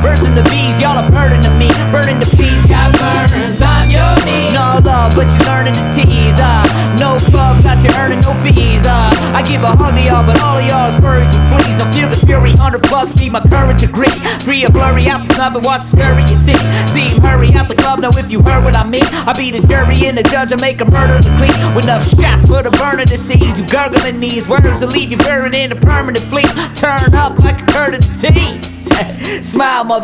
birds and the bees, y'all are burden to me. Burning the peas, got burns on your knees. No love, but you learning to tease. No club, got you earning no fees. I give a hug to y'all, but all of y'all is furries with fleas. No feel the fury, 100 plus, be my courage agree. Free a blurry out the snub and watch scurry your teeth. See him hurry out the club, know if you heard what I mean. I be the jury and the judge, I make a murder to clean. With enough shots for the burner to seize. You gurgling these words to leave you buried in a permanent fleet. Turn up like a curtain tea. Smile, mother.